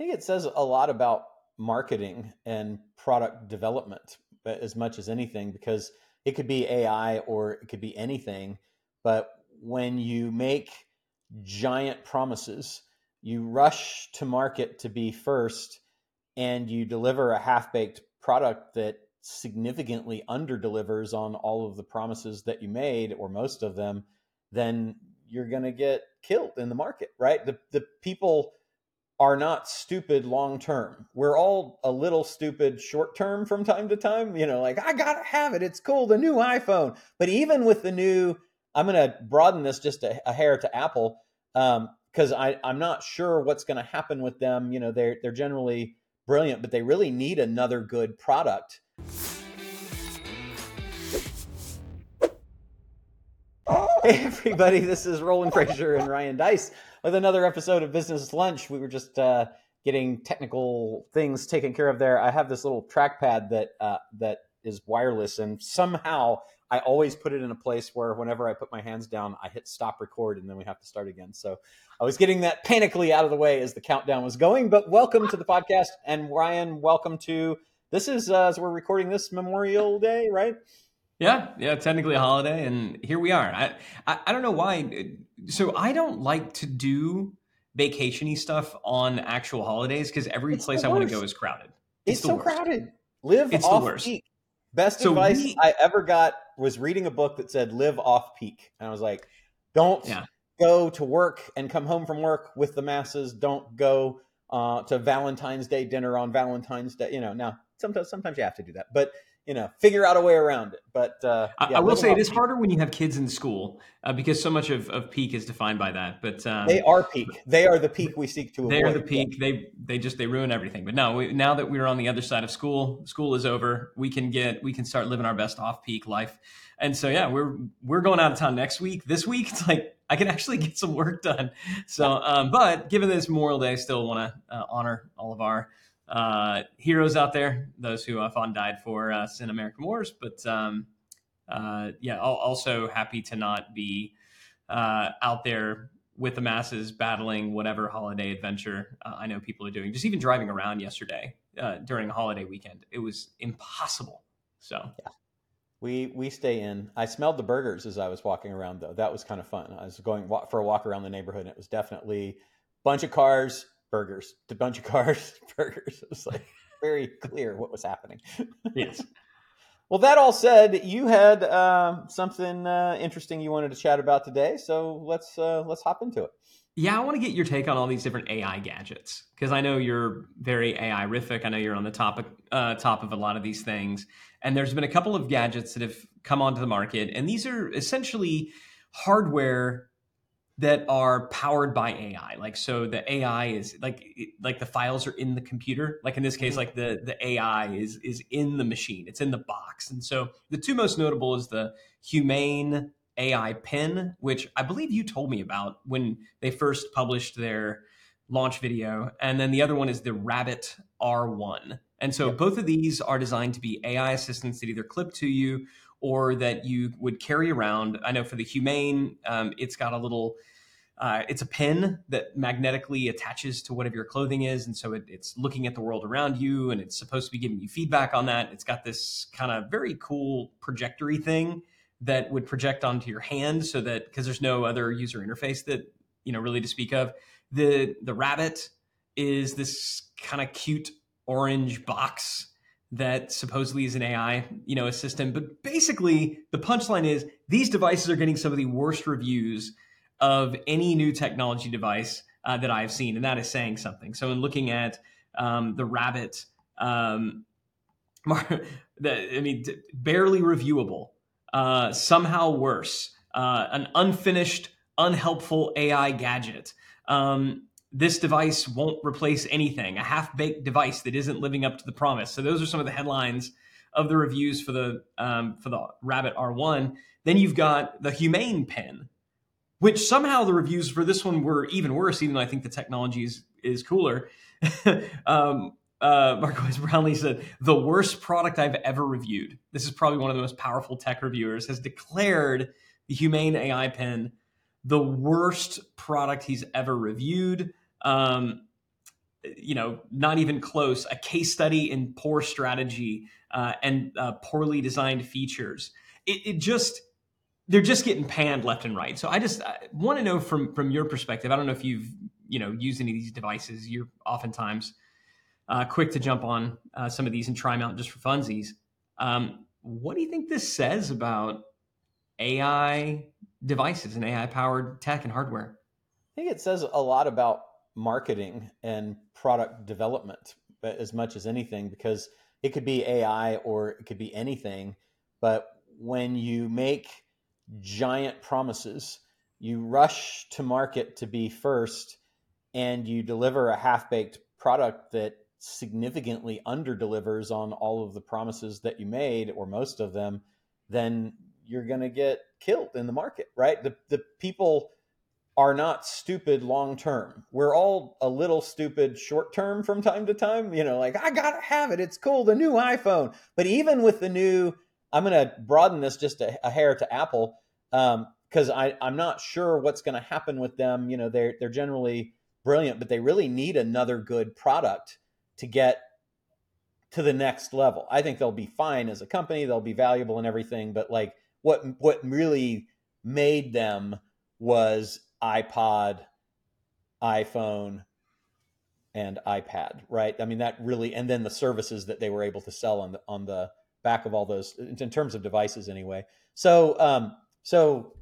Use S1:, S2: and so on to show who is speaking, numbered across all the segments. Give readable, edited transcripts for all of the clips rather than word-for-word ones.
S1: think it says a lot about marketing and product development as much as anything, because it could be AI or it could be anything. But when you make giant promises, you rush to market to be first, and you deliver a half baked product that significantly under delivers on all of the promises that you made, or most of them, then you're going to get killed in the market, right? The people are not stupid long term. We're all a little stupid short term from time to time. Like, I gotta have it. It's cool, the new iPhone. But even with the new, I'm gonna broaden this just a hair to Apple, because I'm not sure what's going to happen with them. They're generally brilliant, but they really need another good product. Hey everybody, this is Roland Frazier and Ryan Deiss with another episode of Business Lunch. We were just getting technical things taken care of there. I have this little trackpad that is wireless, and somehow I always put it in a place where whenever I put my hands down, I hit stop record, and then we have to start again. So I was getting that panically out of the way as the countdown was going. But welcome to the podcast, and Ryan, welcome to this is as we're recording this, Memorial Day, right?
S2: Yeah, technically a holiday, and here we are. I don't know why. So I don't like to do vacation-y stuff on actual holidays because every place I want to go is crowded.
S1: It's
S2: the
S1: so
S2: worst.
S1: crowded. Live
S2: It's
S1: off
S2: the worst.
S1: peak. Best advice I ever got was reading a book that said live off peak. And I was like, don't go to work and come home from work with the masses. Don't go to Valentine's Day dinner on Valentine's Day. Now sometimes you have to do that, but figure out a way around it. But
S2: I will say it is harder when you have kids in school because so much of peak is defined by that. But
S1: they are peak. They are the peak we seek to avoid.
S2: They are the peak. Yeah. They ruin everything. But no, now that we're on the other side of school is over. We can start living our best off peak life. And so yeah, we're going out of town next week. This week it's like I can actually get some work done. So but given this Memorial Day, I still want to honor all of our heroes out there, those who fought and died for us in American wars. But also happy to not be out there with the masses battling whatever holiday adventure I know people are doing. Just even driving around yesterday during a holiday weekend, it was impossible. So
S1: yeah. We stay in. I smelled the burgers as I was walking around, though. That was kind of fun. I was going for a walk around the neighborhood, and it was definitely a bunch of cars, burgers, a bunch of cars, burgers. It was like very clear what was happening.
S2: Yes.
S1: Well, that all said, you had something interesting you wanted to chat about today, so let's hop into it.
S2: Yeah, I want to get your take on all these different AI gadgets because I know you're very AI-rific. I know you're on the top of a lot of these things, and there's been a couple of gadgets that have come onto the market, and these are essentially hardware that are powered by AI. Like, so the AI is like the files are in the computer. Like in this case, like the AI is in the machine. It's in the box. And so the two most notable is the Humane AI pen, which I believe you told me about when they first published their launch video. And then the other one is the Rabbit R1. And so both of these are designed to be AI assistants that either clip to you or that you would carry around. I know for the Humane, it's got a little, it's a pin that magnetically attaches to whatever your clothing is. And so it's looking at the world around you, and it's supposed to be giving you feedback on that. It's got this kind of very cool projectory thing that would project onto your hand so that, because there's no other user interface that, really to speak of. The Rabbit is this kind of cute orange box that supposedly is an AI, assistant. But basically, the punchline is these devices are getting some of the worst reviews of any new technology device that I've seen, and that is saying something. So in looking at the Rabbit, barely reviewable, somehow worse, an unfinished, unhelpful AI gadget. This device won't replace anything, a half-baked device that isn't living up to the promise. So those are some of the headlines of the reviews for the Rabbit R1. Then you've got the Humane pen, which somehow the reviews for this one were even worse, even though I think the technology is cooler. Marquez Brownlee said, the worst product I've ever reviewed. This is probably one of the most powerful tech reviewers, has declared the Humane AI pen the worst product he's ever reviewed. not even close, a case study in poor strategy and poorly designed features. It just they're just getting panned left and right. So I want to know from your perspective. I don't know if you've used any of these devices. You're oftentimes quick to jump on some of these and try them out just for funsies. What do you think this says about AI devices and AI powered tech and hardware?
S1: I think it says a lot about marketing and product development, but as much as anything, because it could be AI or it could be anything. But when you make giant promises, you rush to market to be first, and you deliver a half baked product that significantly under delivers on all of the promises that you made, or most of them, then you're going to get killed in the market, right? The people are not stupid long term. We're all a little stupid short term from time to time. Like, I gotta have it. It's cool, the new iPhone. But even with the new, I'm going to broaden this just a hair to Apple, because I'm not sure what's going to happen with them. They're generally brilliant, but they really need another good product to get to the next level. I think they'll be fine as a company. They'll be valuable and everything. But like what really made them was iPod, iPhone, and iPad, right? I mean, that really, and then the services that they were able to sell on the back of all those, in terms of devices anyway. So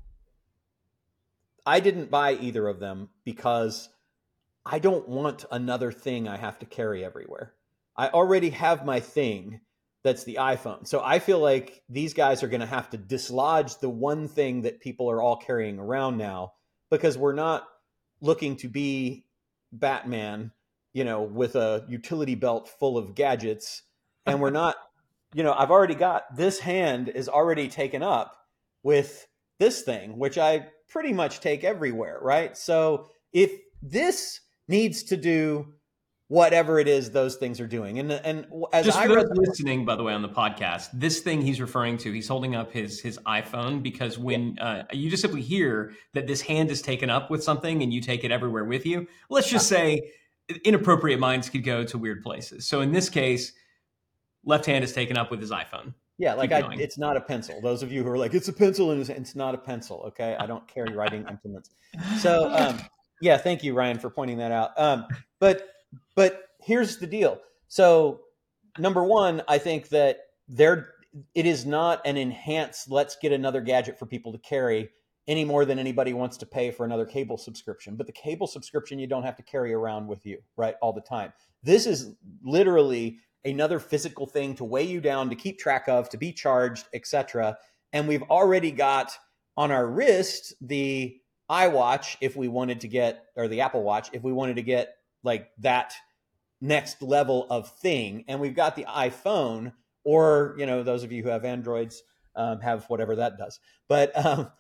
S1: I didn't buy either of them because I don't want another thing I have to carry everywhere. I already have my thing that's the iPhone. So I feel like these guys are going to have to dislodge the one thing that people are all carrying around now, because we're not looking to be Batman, with a utility belt full of gadgets. And we're not, I've already got this hand is already taken up with this thing, which I pretty much take everywhere, right? So if this needs to do whatever it is those things are doing. And as
S2: just
S1: I
S2: for
S1: read
S2: those listening, by the way, on the podcast, this thing he's referring to, he's holding up his iPhone, because when you just simply hear that this hand is taken up with something and you take it everywhere with you, let's just say inappropriate minds could go to weird places. So in this case, left hand is taken up with his iPhone.
S1: Yeah, like it's not a pencil. Those of you who are like, it's a pencil, and it's not a pencil. Okay, I don't carry writing implements. So yeah, thank you, Ryan, for pointing that out. But here's the deal. So number one, I think that it is not an enhanced, let's get another gadget for people to carry any more than anybody wants to pay for another cable subscription. But the cable subscription, you don't have to carry around with you, right, all the time. This is literally another physical thing to weigh you down, to keep track of, to be charged, etc. And we've already got on our wrist the iWatch, if we wanted to get, or the Apple Watch, if we wanted to get like that next level of thing. And we've got the iPhone, or those of you who have Androids have whatever that does. But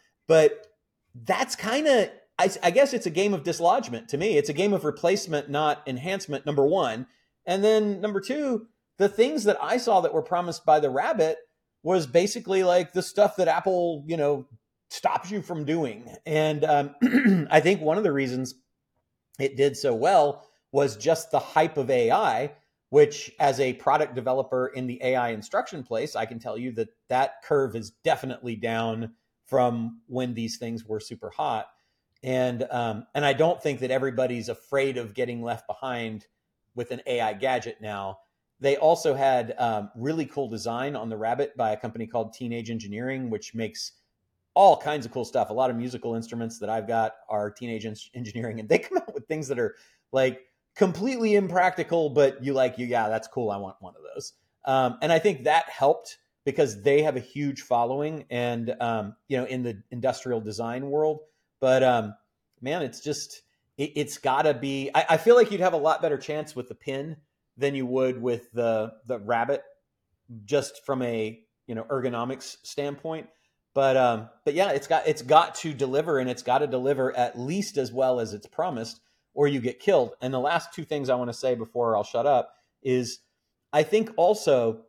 S1: that's kind of, I guess it's a game of dislodgement to me. It's a game of replacement, not enhancement, number one. And then number two, the things that I saw that were promised by the Rabbit was basically like the stuff that Apple, stops you from doing. And I think one of the reasons it did so well was just the hype of AI, which as a product developer in the AI instruction place, I can tell you that curve is definitely down from when these things were super hot. And I don't think that everybody's afraid of getting left behind with an AI gadget now. They also had really cool design on the Rabbit by a company called Teenage Engineering, which makes all kinds of cool stuff. A lot of musical instruments that I've got are Teenage Engineering, and they come out with things that are like completely impractical, but yeah, that's cool. I want one of those. And I think that helped because they have a huge following and, in the industrial design world. But man, it's just, it's gotta be, I feel like you'd have a lot better chance with the Pin than you would with the Rabbit, just from a, ergonomics standpoint. But yeah, it's got to deliver, and it's got to deliver at least as well as it's promised, or you get killed. And the last two things I want to say before I'll shut up is I think also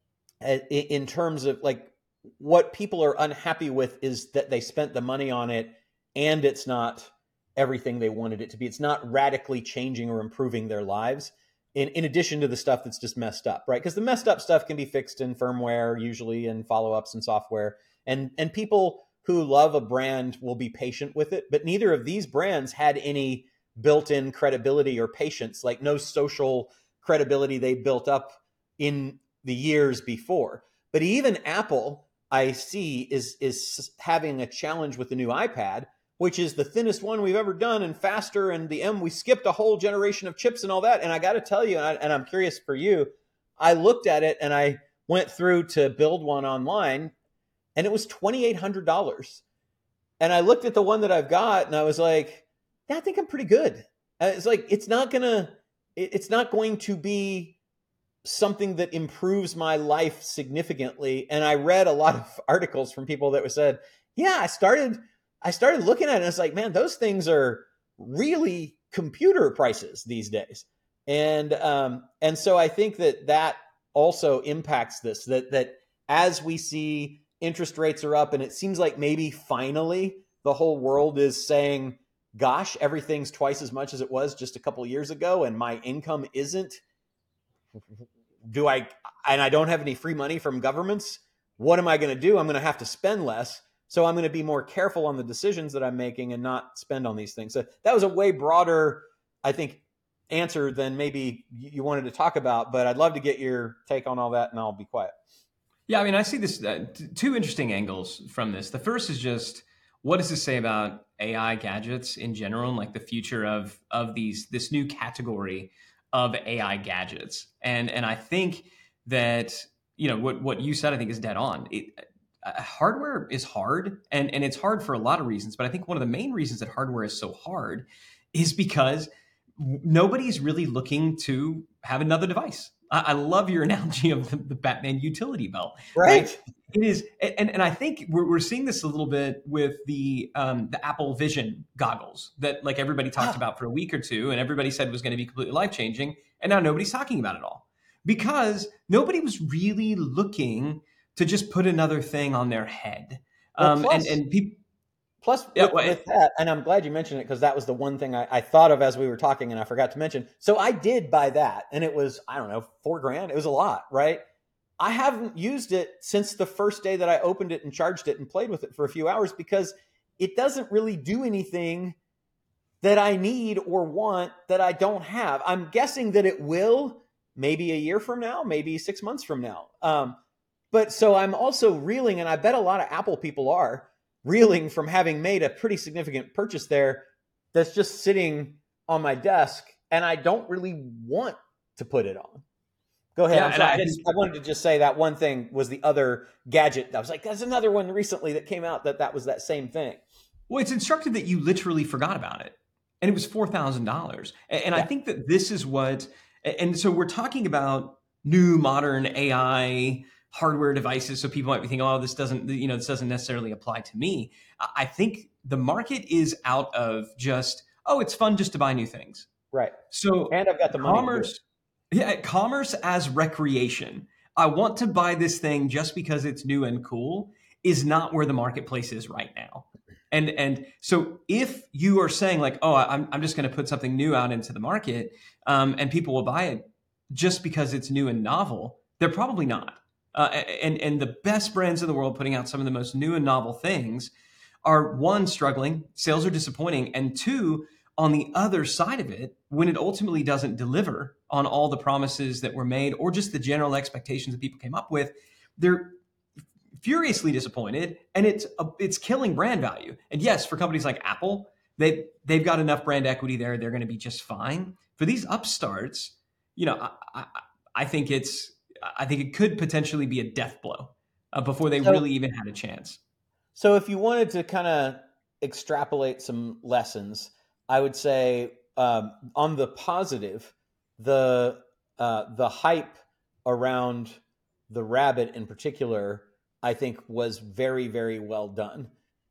S1: in terms of like what people are unhappy with is that they spent the money on it and it's not everything they wanted it to be. It's not radically changing or improving their lives in addition to the stuff that's just messed up, right? Because the messed up stuff can be fixed in firmware, usually in follow-ups and software. And people who love a brand will be patient with it, but neither of these brands had any built-in credibility or patience, like no social credibility they built up in the years before. But even Apple, I see, is having a challenge with the new iPad, which is the thinnest one we've ever done and faster. And we skipped a whole generation of chips and all that. And I got to tell you, and I'm curious for you, I looked at it and I went through to build one online and it was $2,800. And I looked at the one that I've got and I was like, yeah, I think I'm pretty good. It's like, it's not going to be something that improves my life significantly. And I read a lot of articles from people that said, yeah, I started looking at it and it's like, man, those things are really computer prices these days. And so I think that also impacts this, that as we see interest rates are up and it seems like maybe finally the whole world is saying, gosh, everything's twice as much as it was just a couple of years ago. And my income isn't, and I don't have any free money from governments. What am I going to do? I'm going to have to spend less. So I'm going to be more careful on the decisions that I'm making and not spend on these things. So that was a way broader, I think, answer than maybe you wanted to talk about, but I'd love to get your take on all that and I'll be quiet.
S2: Yeah, I mean, I see this two interesting angles from this. The first is just, what does this say about AI gadgets in general, and like the future of this new category of AI gadgets? And I think that, what you said, I think is dead on. Hardware is hard, and it's hard for a lot of reasons. But I think one of the main reasons that hardware is so hard is because nobody's really looking to have another device. I love your analogy of the Batman utility belt.
S1: Right.
S2: It is, and I think we're seeing this a little bit with the Apple Vision goggles that like everybody talked about for a week or two, and everybody said was going to be completely life changing, and now nobody's talking about it all because nobody was really looking to just put another thing on their head. And people.
S1: Plus, with that, and I'm glad you mentioned it because that was the one thing I thought of as we were talking and I forgot to mention. So I did buy that and it was, I don't know, $4,000. It was a lot, right? I haven't used it since the first day that I opened it and charged it and played with it for a few hours because it doesn't really do anything that I need or want that I don't have. I'm guessing that it will maybe a year from now, maybe 6 months from now. But so I'm also reeling, and I bet a lot of Apple people are reeling from having made a pretty significant purchase there that's just sitting on my desk and I don't really want to put it on. Go ahead.
S2: Yeah,
S1: I wanted to just say that one thing was the other gadget. I was like, there's another one recently that came out that was that same thing.
S2: Well, it's instructive that you literally forgot about it. And it was $4,000. And I think that this is and so we're talking about new modern AI hardware devices. So people might be thinking, oh, this doesn't necessarily apply to me. I think the market is out of just, oh, it's fun just to buy new things.
S1: Right.
S2: So,
S1: and I've got the money.
S2: Commerce as recreation. I want to buy this thing just because it's new and cool is not where the marketplace is right now. And so if you are saying like, oh, I'm just going to put something new out into the market and people will buy it just because it's new and novel, they're probably not. And the best brands in the world putting out some of the most new and novel things are, one, struggling, sales are disappointing, and two, on the other side of it, when it ultimately doesn't deliver on all the promises that were made or just the general expectations that people came up with, they're furiously disappointed, and it's killing brand value. And yes, for companies like Apple, they've got enough brand equity there; they're going to be just fine. For these upstarts, I think it could potentially be a death blow before they really even had a chance.
S1: So if you wanted to kind of extrapolate some lessons, I would say on the positive, the hype around the Rabbit in particular, I think was very, very well done.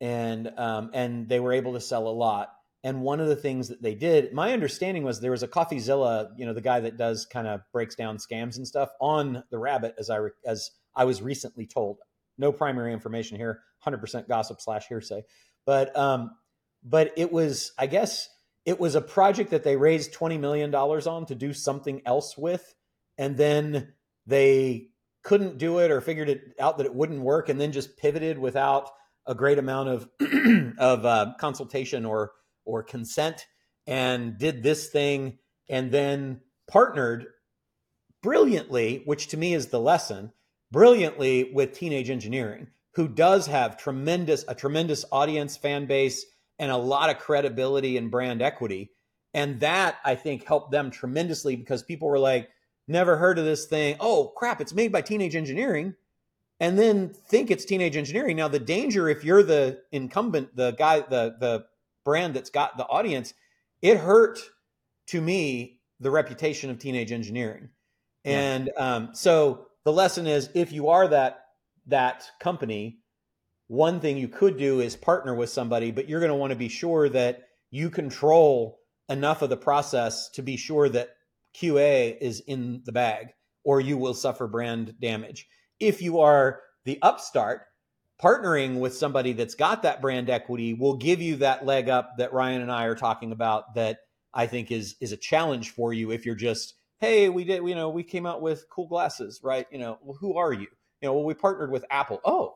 S1: And they were able to sell a lot. And one of the things that they did, my understanding was there was a CoffeeZilla, the guy that does kind of breaks down scams and stuff on the Rabbit, as I was recently told. No primary information here, 100% gossip / hearsay. But but it was, I guess, it was a project that they raised $20 million on to do something else with. And then they couldn't do it or figured it out that it wouldn't work and then just pivoted without a great amount of, of consultation or consent and did this thing and then partnered brilliantly, which to me is the lesson, brilliantly with Teenage Engineering, who does have a tremendous audience, fan base, and a lot of credibility and brand equity. And that, I think, helped them tremendously because people were like, never heard of this thing. Oh, crap, it's made by Teenage Engineering. And then think it's Teenage Engineering. Now, the danger, if you're the incumbent, the guy, the brand that's got the audience, it hurt, to me, the reputation of Teenage Engineering. Yeah. And so the lesson is, if you are that company, one thing you could do is partner with somebody, but you're going to want to be sure that you control enough of the process to be sure that QA is in the bag, or you will suffer brand damage. If you are the upstart, partnering with somebody that's got that brand equity will give you that leg up that Ryan and I are talking about, that I think is a challenge for you. If you're just, hey, we came out with cool glasses, right? Well, who are you? Well, we partnered with Apple. Oh,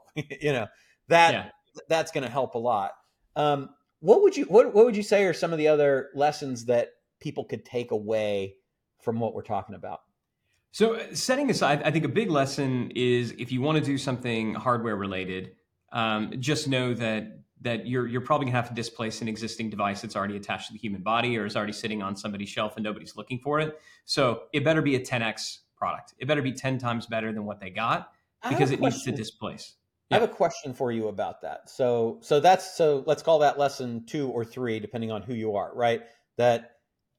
S1: that's going to help a lot. What would you say are some of the other lessons that people could take away from what we're talking about?
S2: So setting aside, I think a big lesson is, if you want to do something hardware related, just know that you're probably gonna have to displace an existing device that's already attached to the human body or is already sitting on somebody's shelf and nobody's looking for it. So it better be a 10x product. It better be 10 times better than what they got, because it needs to displace.
S1: Yeah. I have a question for you about that. So let's call that lesson 2 or 3, depending on who you are, right? That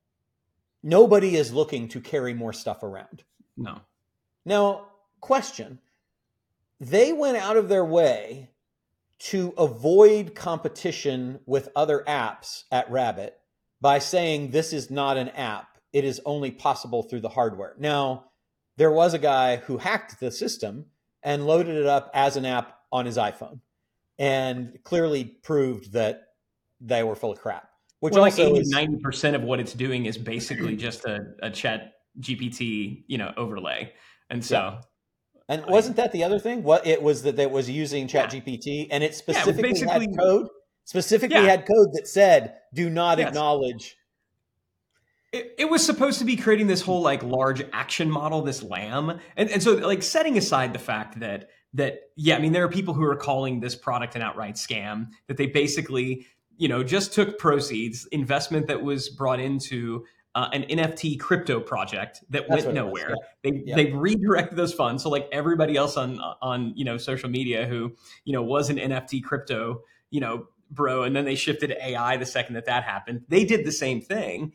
S1: nobody is looking to carry more stuff around.
S2: No.
S1: Now, question. They went out of their way to avoid competition with other apps at Rabbit by saying this is not an app. It is only possible through the hardware. Now, there was a guy who hacked the system and loaded it up as an app on his iPhone and clearly proved that they were full of crap. Which also
S2: like 90% of what it's doing is basically just a chat GPT, overlay. And so,
S1: yeah. And wasn't that the other thing? What it was that was using chat GPT, and it specifically had code that said, do not acknowledge.
S2: It was supposed to be creating this whole like large action model, this LAM. And so like setting aside the fact that there are people who are calling this product an outright scam, that they basically, just took proceeds, investment that was brought into an NFT crypto project that went nowhere. Yeah. They redirected those funds. So like everybody else on social media who, was an NFT crypto, bro, and then they shifted to AI the second that happened. They did the same thing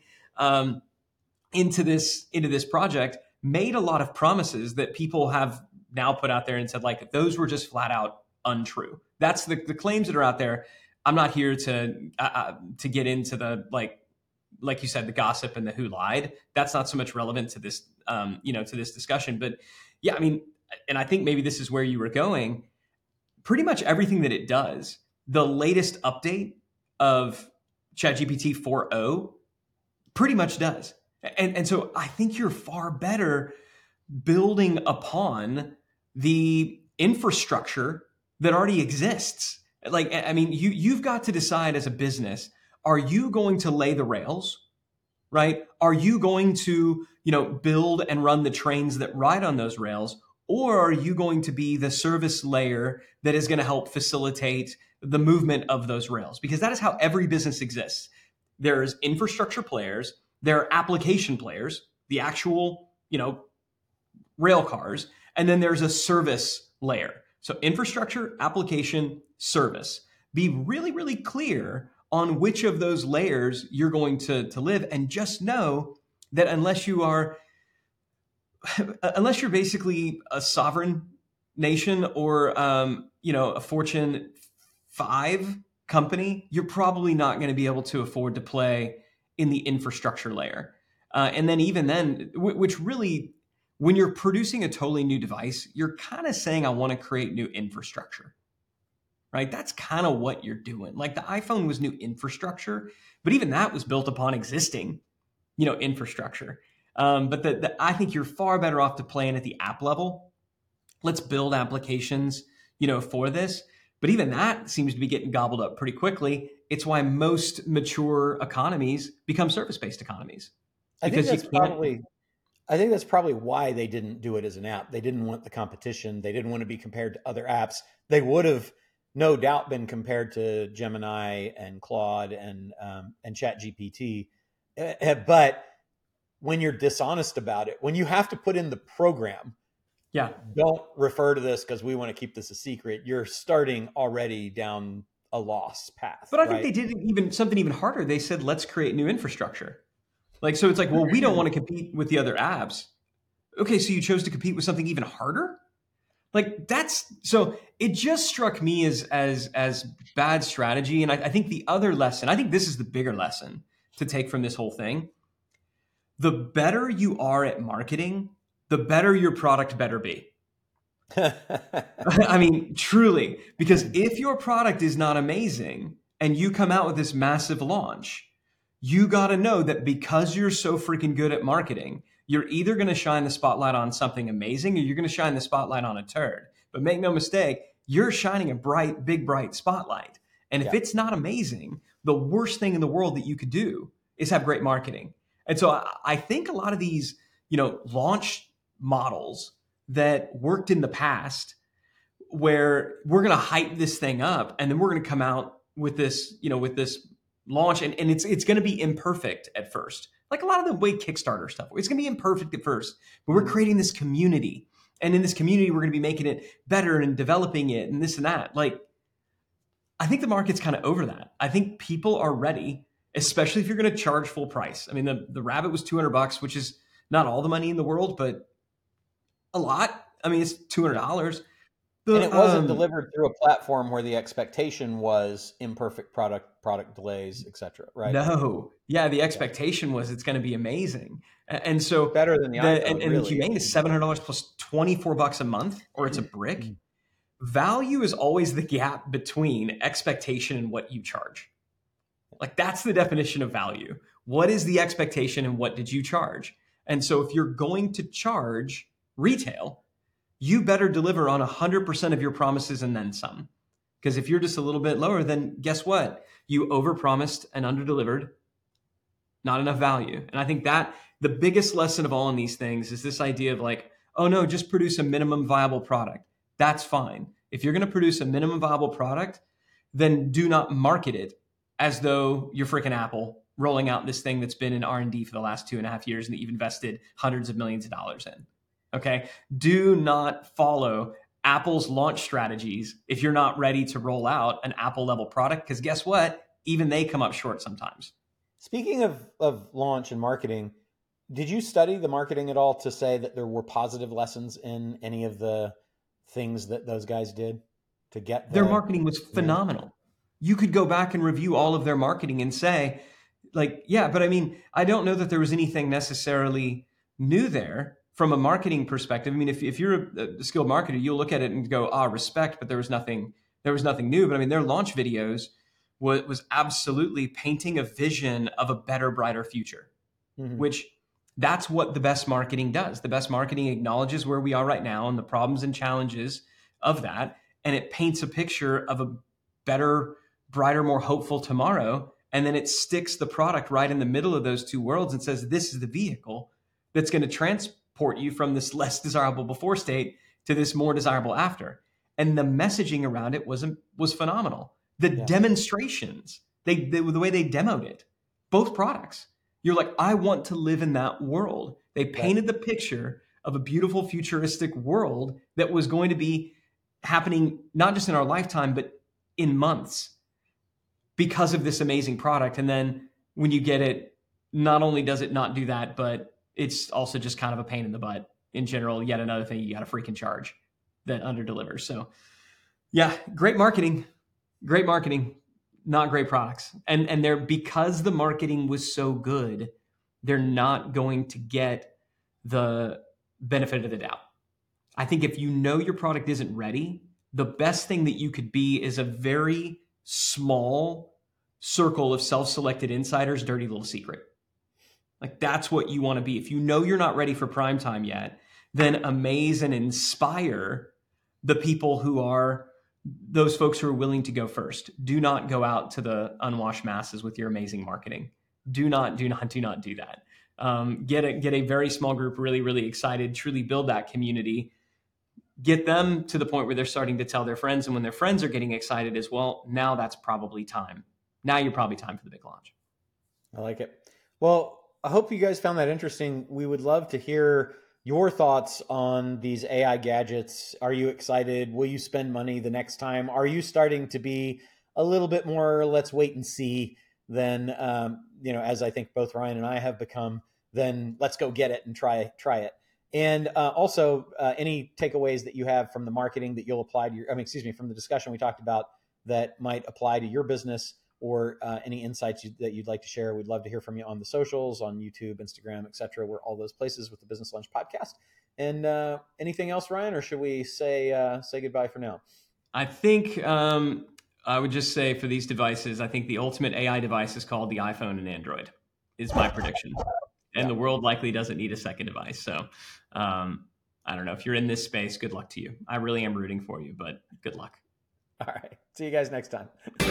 S2: into this project, made a lot of promises that people have now put out there and said, like, those were just flat out untrue. That's the claims that are out there. I'm not here to get into the like you said, the gossip and the who lied. That's not so much relevant to this, to this discussion. But yeah, and I think maybe this is where you were going. Pretty much everything that it does, the latest update of ChatGPT 4.0 pretty much does. And so I think you're far better building upon the infrastructure that already exists. Like, you've got to decide as a business, are you going to lay the rails, right? Are you going to, build and run the trains that ride on those rails? Or are you going to be the service layer that is going to help facilitate the movement of those rails? Because that is how every business exists. There's infrastructure players, there are application players, the actual, rail cars, and then there's a service layer. So infrastructure, application, service. Be really, really clear on which of those layers you're going to live, and just know that unless you're basically a sovereign nation or a Fortune 5 company, you're probably not going to be able to afford to play in the infrastructure layer. And then even then, which really, when you're producing a totally new device, you're kind of saying, I want to create new infrastructure. right? That's kind of what you're doing. Like the iPhone was new infrastructure, but even that was built upon existing, infrastructure. But I think you're far better off to playing at the app level. Let's build applications, for this. But even that seems to be getting gobbled up pretty quickly. It's why most mature economies become service-based economies
S1: I think
S2: because you
S1: that's
S2: can't.
S1: probably I think that's probably why they didn't do it as an app. They didn't want the competition. They didn't want to be compared to other apps. They would have no doubt been compared to Gemini and Claude and ChatGPT. But when you're dishonest about it, when you have to put in the program,
S2: Yeah.
S1: don't refer to this because we want to keep this a secret. You're starting already down a loss path,
S2: But I think
S1: right?
S2: they did even something even harder. They said, let's create new infrastructure. Like, so it's like, well, we don't want to compete with the other apps. Okay, so you chose to compete with something even harder? Like that's so it just struck me as bad strategy. And I think the other lesson, I think this is the bigger lesson to take from this whole thing. The better you are at marketing, the better your product better be. I mean, truly, because if your product is not amazing and you come out with this massive launch, you got to know that because you're so freaking good at marketing, you're either going to shine the spotlight on something amazing or you're going to shine the spotlight on a turd. But make no mistake, you're shining a bright, big, bright spotlight. And if
S1: Yeah.
S2: it's not amazing, the worst thing in the world that you could do is have great marketing. And so I think a lot of these, launch models that worked in the past where we're going to hype this thing up and then we're going to come out with this, with this launch and it's going to be imperfect at first. Like a lot of the way Kickstarter stuff, it's going to be imperfect at first, but we're creating this community. And in this community, we're going to be making it better and developing it and this and that. Like, I think the market's kind of over that. I think people are ready, especially if you're going to charge full price. I mean, the Rabbit was $200, which is not all the money in the world, but a lot. I mean, it's $200.
S1: And
S2: The
S1: it wasn't delivered through a platform where the expectation was imperfect product delays, et cetera, right?
S2: No. Yeah, the
S1: Yeah.
S2: expectation was it's going to be amazing. And so
S1: Better than the iPhone,
S2: and the
S1: really.
S2: Humane is $700 plus $24 a month, or it's a brick. Value is always the gap between expectation and what you charge. Like that's the definition of value. What is the expectation and what did you charge? And so if you're going to charge retail, you better deliver on 100% of your promises and then some. Because if you're just a little bit lower, then guess what? You overpromised and underdelivered, not enough value. And I think that the biggest lesson of all in these things is this idea of like, oh no, just produce a minimum viable product. That's fine. If you're going to produce a minimum viable product, then do not market it as though you're freaking Apple rolling out this thing that's been in R&D for the last 2.5 years and that you've invested hundreds of millions of dollars in. Okay. Do not follow Apple's launch strategies if you're not ready to roll out an Apple level product, because guess what? Even they come up short sometimes.
S1: Speaking of launch and marketing, did you study the marketing at all to say that there were positive lessons in any of the things that those guys did to get
S2: Their
S1: the
S2: marketing was
S1: demand?
S2: phenomenal. You could go back and review all of their marketing and say, like, yeah, but I mean, I don't know that there was anything necessarily new there from a marketing perspective. I mean, if you're a skilled marketer, you'll look at it and go, respect, but there was nothing new. But I mean, their launch videos was absolutely painting a vision of a better, brighter future,
S1: Mm-hmm.
S2: which that's what the best marketing does. The best marketing acknowledges where we are right now and the problems and challenges of that. And it paints a picture of a better, brighter, more hopeful tomorrow. And then it sticks the product right in the middle of those two worlds and says, this is the vehicle that's going to transport you from this less desirable before state to this more desirable after. And the messaging around it was phenomenal. The
S1: Yeah.
S2: demonstrations, the way they demoed it, both products. You're like, I want to live in that world. They painted the picture of a beautiful futuristic world that was going to be happening not just in our lifetime, but in months because of this amazing product. And then when you get it, not only does it not do that, but it's also just kind of a pain in the butt in general. Yet another thing you got to freaking charge that underdelivers. So yeah, great marketing, not great products. And they're, because the marketing was so good, they're not going to get the benefit of the doubt. I think if you know your product isn't ready the best thing that you could be is a very small circle of self-selected insiders, dirty little secret. Like that's what you want to be. If you know you're not ready for prime time yet, then amaze and inspire the people who are those folks who are willing to go first. Do not go out to the unwashed masses with your amazing marketing. Do not do that. Get a very small group really, really excited, truly build that community, get them to the point where they're starting to tell their friends. And when their friends are getting excited as well, now that's probably time. Now you're probably time for the big launch.
S1: I like it. Well, I hope you guys found that interesting. We would love to hear your thoughts on these AI gadgets. Are you excited? Will you spend money the next time? Are you starting to be a little bit more, let's wait and see than, as I think both Ryan and I have become, then let's go get it and try it. And also any takeaways that you have from the marketing that you'll apply to from the discussion we talked about that might apply to your business, or any insights that you'd like to share. We'd love to hear from you on the socials, on YouTube, Instagram, etc. We're all those places with the Business Lunch podcast. And anything else, Ryan, or should we say goodbye for now?
S2: I think I would just say for these devices, I think the ultimate AI device is called the iPhone and Android, is my prediction. And the world likely doesn't need a second device. So I don't know. If you're in this space, good luck to you. I really am rooting for you, but good luck.
S1: All right. See you guys next time.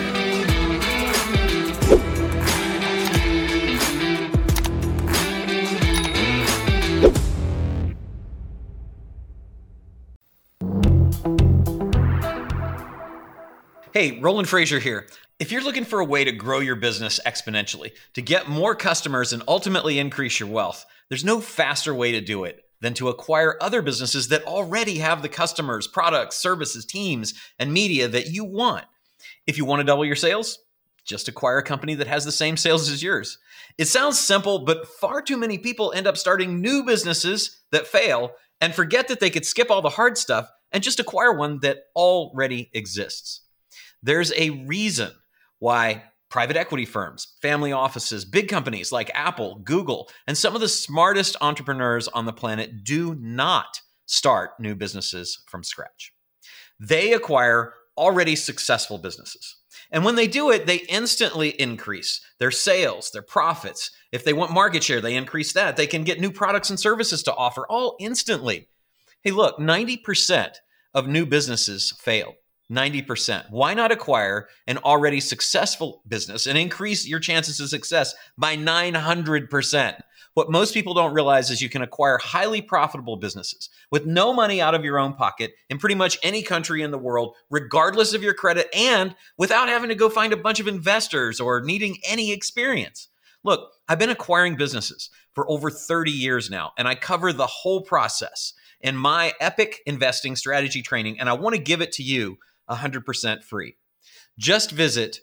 S3: Hey, Roland Frazier here. If you're looking for a way to grow your business exponentially, to get more customers and ultimately increase your wealth, there's no faster way to do it than to acquire other businesses that already have the customers, products, services, teams, and media that you want. If you want to double your sales, just acquire a company that has the same sales as yours. It sounds simple, but far too many people end up starting new businesses that fail and forget that they could skip all the hard stuff and just acquire one that already exists. There's a reason why private equity firms, family offices, big companies like Apple, Google, and some of the smartest entrepreneurs on the planet do not start new businesses from scratch. They acquire already successful businesses. And when they do it, they instantly increase their sales, their profits. If they want market share, they increase that. They can get new products and services to offer all instantly. Hey, look, 90% of new businesses fail. 90%. Why not acquire an already successful business and increase your chances of success by 900%? What most people don't realize is you can acquire highly profitable businesses with no money out of your own pocket in pretty much any country in the world, regardless of your credit, and without having to go find a bunch of investors or needing any experience. Look, I've been acquiring businesses for over 30 years now, and I cover the whole process in my Epic Investing Strategy Training, and I want to give it to you 100% free. Just visit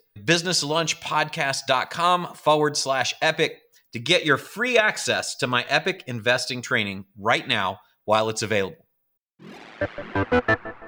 S3: businesslunchpodcast.com/epic to get your free access to my Epic Investing Training right now while it's available.